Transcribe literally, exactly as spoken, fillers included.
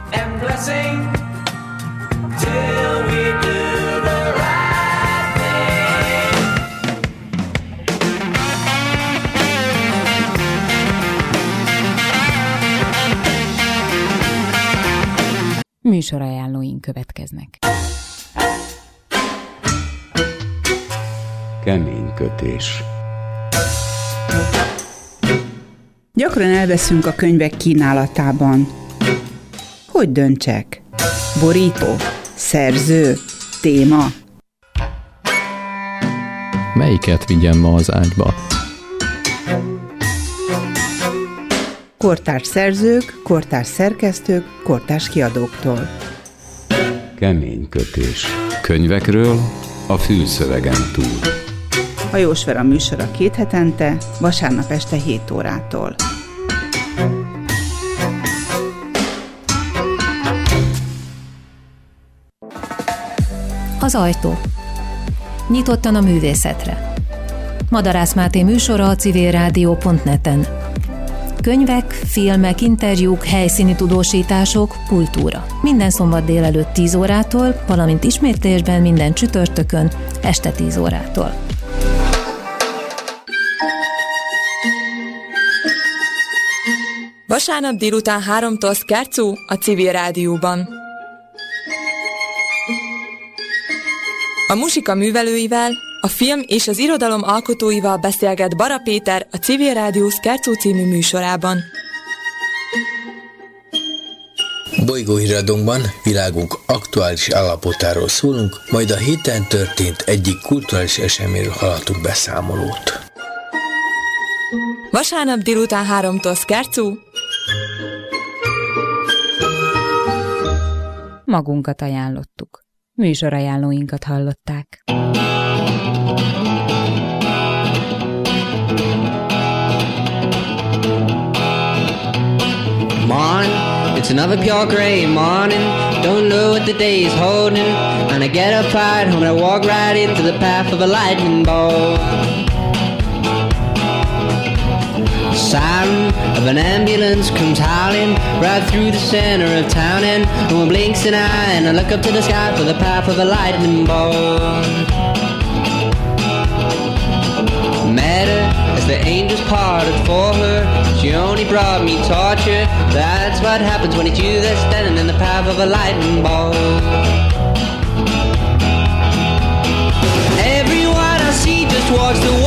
and blessing till we do the right thing. Műsorajánlóink következnek. Kemény kötés. Gyakran elveszünk a könyvek kínálatában. Hogy döntsek? Borító? Szerző? Téma? Melyiket vigyem ma az ágyba? Kortárs szerzők, kortárs szerkesztők, kortárs kiadóktól. Kemény kötés. Könyvekről a fülszövegen túl. Hajós Vera műsora két hetente, vasárnap este hét órától. Az ajtó. Nyitottan a művészetre. Madarász Máté műsora a civil rádió pont net-en. Könyvek, filmek, interjúk, helyszíni tudósítások, kultúra. Minden szombat délelőtt tíz órától, valamint ismétlésben minden csütörtökön este tíz órától. Vasárnap délután háromtól Szkárcú a Civil Rádióban. A muzsika művelőivel, a film és az irodalom alkotóival beszélget Bara Péter a Civil Rádió Szkárcú című műsorában. Bolygóhíradónkban világunk aktuális állapotáról szólunk, majd a héten történt egyik kulturális eseményről hallhatunk beszámolót. Vasárnap délután háromtól Szkárcú. Magunkat ajánlottuk. Műsorajánlóinkat hallották. Morning, it's another pure gray morning. Don't know what the day is holding. And I get up right home and I walk right into the path of a lightning bolt. The siren of an ambulance comes howling right through the center of town, and no one blinks an eye, and I look up to the sky for the path of a lightning bolt. Met her as the angels parted for her. She only brought me torture. That's what happens when it's you that's standing in the path of a lightning bolt. Everyone I see just walks the